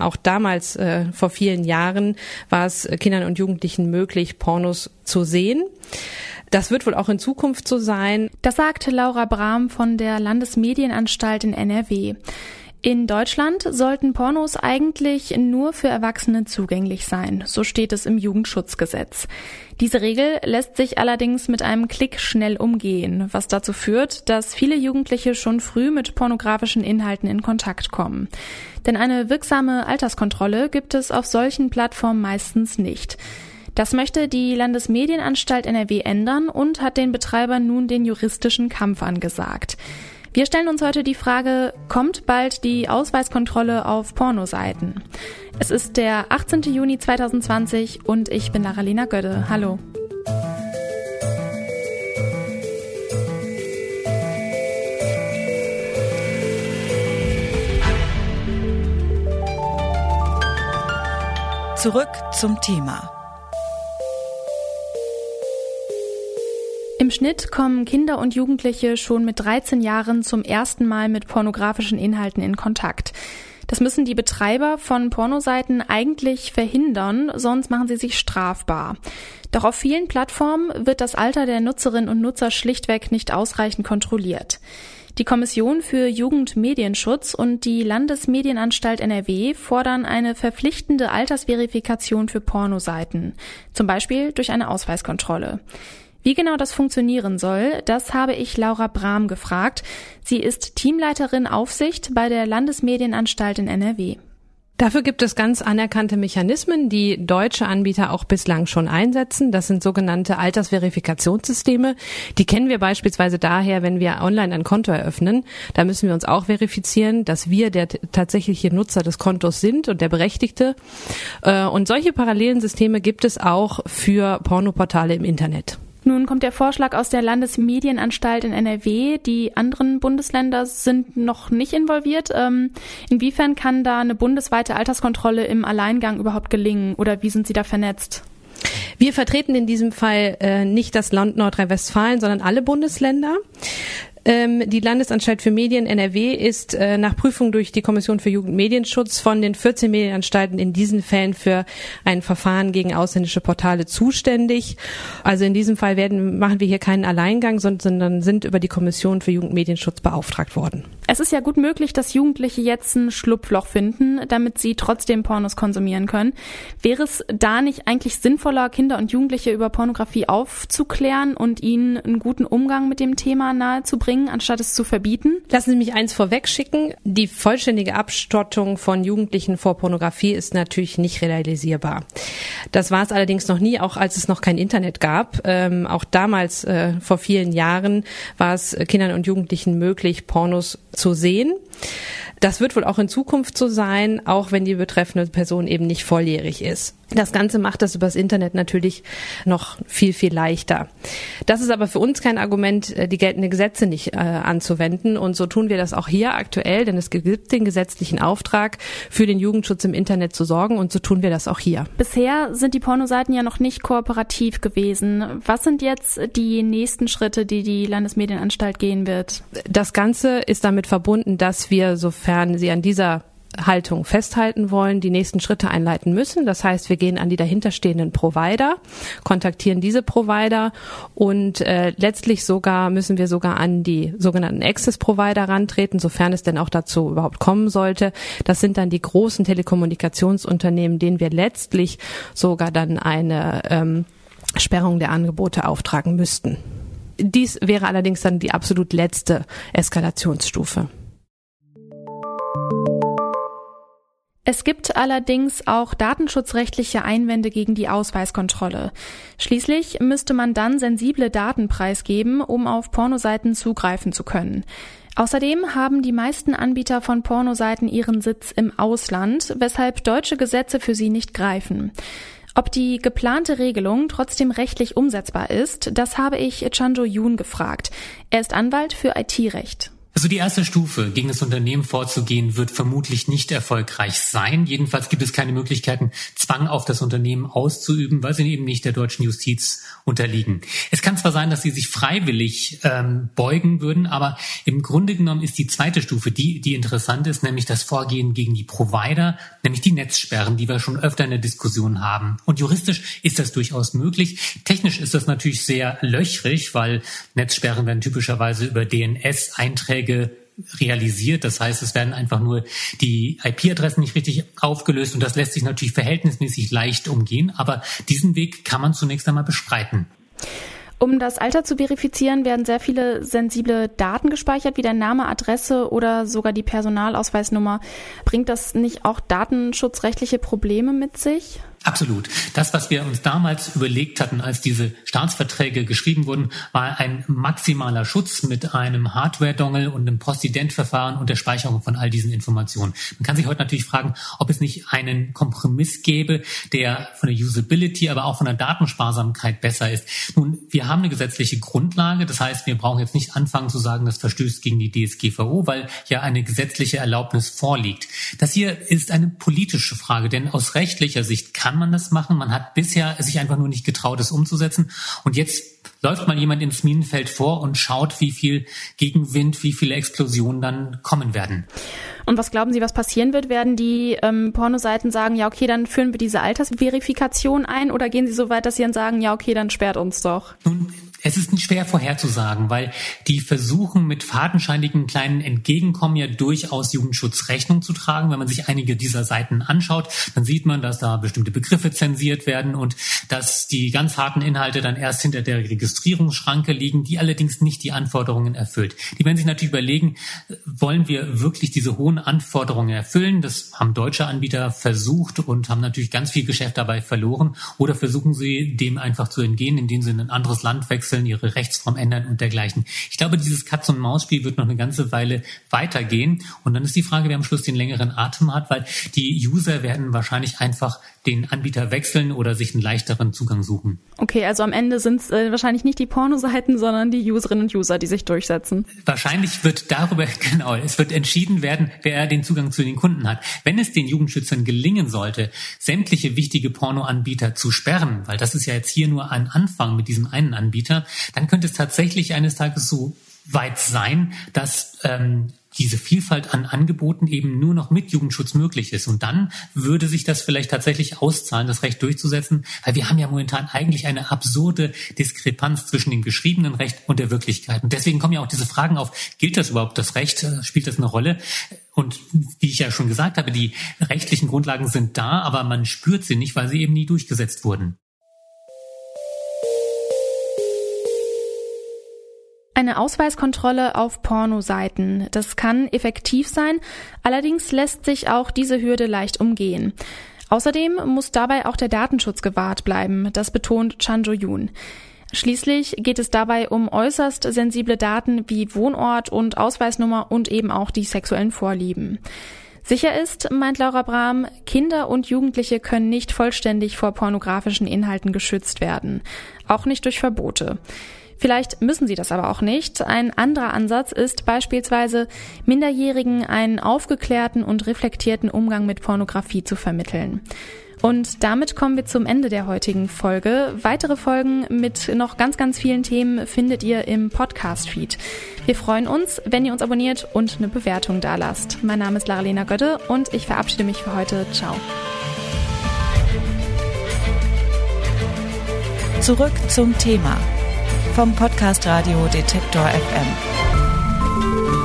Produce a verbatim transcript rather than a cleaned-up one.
auch damals, äh, vor vielen Jahren, war es Kindern und Jugendlichen möglich, Pornos zu sehen. Das wird wohl auch in Zukunft so sein. Das sagte Laura Brahm von der Landesmedienanstalt in N R W. In Deutschland sollten Pornos eigentlich nur für Erwachsene zugänglich sein. So steht es im Jugendschutzgesetz. Diese Regel lässt sich allerdings mit einem Klick schnell umgehen, was dazu führt, dass viele Jugendliche schon früh mit pornografischen Inhalten in Kontakt kommen. Denn eine wirksame Alterskontrolle gibt es auf solchen Plattformen meistens nicht. Das möchte die Landesmedienanstalt N R W ändern und hat den Betreibern nun den juristischen Kampf angesagt. Wir stellen uns heute die Frage, kommt bald die Ausweiskontrolle auf Pornoseiten? Es ist der achtzehnten Juni zweitausendzwanzig und ich bin Lara-Lena Gödde. Hallo. Zurück zum Thema. Im Schnitt kommen Kinder und Jugendliche schon mit dreizehn Jahren zum ersten Mal mit pornografischen Inhalten in Kontakt. Das müssen die Betreiber von Pornoseiten eigentlich verhindern, sonst machen sie sich strafbar. Doch auf vielen Plattformen wird das Alter der Nutzerinnen und Nutzer schlichtweg nicht ausreichend kontrolliert. Die Kommission für Jugendmedienschutz und die Landesmedienanstalt N R W fordern eine verpflichtende Altersverifikation für Pornoseiten, zum Beispiel durch eine Ausweiskontrolle. Wie genau das funktionieren soll, das habe ich Laura Brahm gefragt. Sie ist Teamleiterin Aufsicht bei der Landesmedienanstalt in N R W. Dafür gibt es ganz anerkannte Mechanismen, die deutsche Anbieter auch bislang schon einsetzen. Das sind sogenannte Altersverifikationssysteme. Die kennen wir beispielsweise daher, wenn wir online ein Konto eröffnen. Da müssen wir uns auch verifizieren, dass wir der t- tatsächliche Nutzer des Kontos sind und der Berechtigte. Und solche parallelen Systeme gibt es auch für Pornoportale im Internet. Nun kommt der Vorschlag aus der Landesmedienanstalt in N R W. Die anderen Bundesländer sind noch nicht involviert. Ähm, inwiefern kann da eine bundesweite Alterskontrolle im Alleingang überhaupt gelingen oder wie sind Sie da vernetzt? Wir vertreten in diesem Fall äh, nicht das Land Nordrhein-Westfalen, sondern alle Bundesländer. Ähm, die Landesanstalt für Medien N R W ist äh, nach Prüfung durch die Kommission für Jugendmedienschutz von den vierzehn Medienanstalten in diesen Fällen für ein Verfahren gegen ausländische Portale zuständig. Also in diesem Fall werden machen wir hier keinen Alleingang, sondern sind über die Kommission für Jugendmedienschutz beauftragt worden. Es ist ja gut möglich, dass Jugendliche jetzt ein Schlupfloch finden, damit sie trotzdem Pornos konsumieren können. Wäre es da nicht eigentlich sinnvoller, Kinder und Jugendliche über Pornografie aufzuklären und ihnen einen guten Umgang mit dem Thema nahezubringen, anstatt es zu verbieten? Lassen Sie mich eins vorwegschicken. Die vollständige Abschottung von Jugendlichen vor Pornografie ist natürlich nicht realisierbar. Das war es allerdings noch nie, auch als es noch kein Internet gab. Ähm, auch damals, äh, vor vielen Jahren, war es Kindern und Jugendlichen möglich, Pornos zu sehen. Das wird wohl auch in Zukunft so sein, auch wenn die betreffende Person eben nicht volljährig ist. Das Ganze macht das übers Internet natürlich noch viel, viel leichter. Das ist aber für uns kein Argument, die geltenden Gesetze nicht äh, anzuwenden. Und so tun wir das auch hier aktuell, denn es gibt den gesetzlichen Auftrag, für den Jugendschutz im Internet zu sorgen. Und so tun wir das auch hier. Bisher sind die Pornoseiten ja noch nicht kooperativ gewesen. Was sind jetzt die nächsten Schritte, die die Landesmedienanstalt gehen wird? Das Ganze ist damit verbunden, dass wir, sofern Sie an dieser Haltung festhalten wollen, die nächsten Schritte einleiten müssen. Das heißt, wir gehen an die dahinterstehenden Provider, kontaktieren diese Provider und äh, letztlich sogar müssen wir sogar an die sogenannten Access-Provider rantreten, sofern es denn auch dazu überhaupt kommen sollte. Das sind dann die großen Telekommunikationsunternehmen, denen wir letztlich sogar dann eine ähm, Sperrung der Angebote auftragen müssten. Dies wäre allerdings dann die absolut letzte Eskalationsstufe. Es gibt allerdings auch datenschutzrechtliche Einwände gegen die Ausweiskontrolle. Schließlich müsste man dann sensible Daten preisgeben, um auf Pornoseiten zugreifen zu können. Außerdem haben die meisten Anbieter von Pornoseiten ihren Sitz im Ausland, weshalb deutsche Gesetze für sie nicht greifen. Ob die geplante Regelung trotzdem rechtlich umsetzbar ist, das habe ich Chanjo Yoon gefragt. Er ist Anwalt für I T-Recht. Also die erste Stufe, gegen das Unternehmen vorzugehen, wird vermutlich nicht erfolgreich sein. Jedenfalls gibt es keine Möglichkeiten, Zwang auf das Unternehmen auszuüben, weil sie eben nicht der deutschen Justiz unterliegen. Es kann zwar sein, dass sie sich freiwillig ähm, beugen würden, aber im Grunde genommen ist die zweite Stufe die, die interessant ist, nämlich das Vorgehen gegen die Provider, nämlich die Netzsperren, die wir schon öfter in der Diskussion haben. Und juristisch ist das durchaus möglich. Technisch ist das natürlich sehr löchrig, weil Netzsperren werden typischerweise über D N S-Einträge realisiert. Das heißt, es werden einfach nur die I P-Adressen nicht richtig aufgelöst und das lässt sich natürlich verhältnismäßig leicht umgehen. Aber diesen Weg kann man zunächst einmal beschreiten. Um das Alter zu verifizieren, werden sehr viele sensible Daten gespeichert, wie der Name, Adresse oder sogar die Personalausweisnummer. Bringt das nicht auch datenschutzrechtliche Probleme mit sich? Absolut. Das, was wir uns damals überlegt hatten, als diese Staatsverträge geschrieben wurden, war ein maximaler Schutz mit einem Hardware-Dongle und einem Postident-Verfahren und der Speicherung von all diesen Informationen. Man kann sich heute natürlich fragen, ob es nicht einen Kompromiss gäbe, der von der Usability, aber auch von der Datensparsamkeit besser ist. Nun, wir haben eine gesetzliche Grundlage. Das heißt, wir brauchen jetzt nicht anfangen zu sagen, das verstößt gegen die D S G V O, weil ja eine gesetzliche Erlaubnis vorliegt. Das hier ist eine politische Frage, denn aus rechtlicher Sicht kann man das machen. Man hat bisher sich einfach nur nicht getraut, es umzusetzen. Und jetzt läuft mal jemand ins Minenfeld vor und schaut, wie viel Gegenwind, wie viele Explosionen dann kommen werden. Und was glauben Sie, was passieren wird? Werden die ähm, Pornoseiten sagen, ja okay, dann führen wir diese Altersverifikation ein, oder gehen Sie so weit, dass Sie dann sagen, ja okay, dann sperrt uns doch? Nun, es ist nicht schwer vorherzusagen, weil die versuchen mit fadenscheinigen kleinen Entgegenkommen ja durchaus Jugendschutz Rechnung zu tragen. Wenn man sich einige dieser Seiten anschaut, dann sieht man, dass da bestimmte Begriffe zensiert werden und dass die ganz harten Inhalte dann erst hinter der Registrierungsschranke liegen, die allerdings nicht die Anforderungen erfüllt. Die werden sich natürlich überlegen, wollen wir wirklich diese hohen Anforderungen erfüllen? Das haben deutsche Anbieter versucht und haben natürlich ganz viel Geschäft dabei verloren. Oder versuchen sie dem einfach zu entgehen, indem sie in ein anderes Land wechseln, ihre Rechtsform ändern und dergleichen. Ich glaube, dieses Katz-und-Maus-Spiel wird noch eine ganze Weile weitergehen. Und dann ist die Frage, wer am Schluss den längeren Atem hat, weil die User werden wahrscheinlich einfach den Anbieter wechseln oder sich einen leichteren Zugang suchen. Okay, also am Ende sind es äh, wahrscheinlich nicht die Pornoseiten, sondern die Userinnen und User, die sich durchsetzen. Wahrscheinlich wird darüber, genau, es wird entschieden werden, wer den Zugang zu den Kunden hat. Wenn es den Jugendschützern gelingen sollte, sämtliche wichtige Pornoanbieter zu sperren, weil das ist ja jetzt hier nur ein Anfang mit diesem einen Anbieter, dann könnte es tatsächlich eines Tages so weit sein, dass ähm, diese Vielfalt an Angeboten eben nur noch mit Jugendschutz möglich ist. Und dann würde sich das vielleicht tatsächlich auszahlen, das Recht durchzusetzen, weil wir haben ja momentan eigentlich eine absurde Diskrepanz zwischen dem geschriebenen Recht und der Wirklichkeit. Und deswegen kommen ja auch diese Fragen auf, gilt das überhaupt, das Recht, spielt das eine Rolle? Und wie ich ja schon gesagt habe, die rechtlichen Grundlagen sind da, aber man spürt sie nicht, weil sie eben nie durchgesetzt wurden. Eine Ausweiskontrolle auf Pornoseiten, das kann effektiv sein, allerdings lässt sich auch diese Hürde leicht umgehen. Außerdem muss dabei auch der Datenschutz gewahrt bleiben, das betont Chan Jo-yoon. Schließlich geht es dabei um äußerst sensible Daten wie Wohnort und Ausweisnummer und eben auch die sexuellen Vorlieben. Sicher ist, meint Laura Brahm, Kinder und Jugendliche können nicht vollständig vor pornografischen Inhalten geschützt werden, auch nicht durch Verbote. Vielleicht müssen sie das aber auch nicht. Ein anderer Ansatz ist beispielsweise, Minderjährigen einen aufgeklärten und reflektierten Umgang mit Pornografie zu vermitteln. Und damit kommen wir zum Ende der heutigen Folge. Weitere Folgen mit noch ganz, ganz vielen Themen findet ihr im Podcast-Feed. Wir freuen uns, wenn ihr uns abonniert und eine Bewertung dalasst. Mein Name ist Lara-Lena Götte und ich verabschiede mich für heute. Ciao. Zurück zum Thema vom Podcast Radio Detektor F M.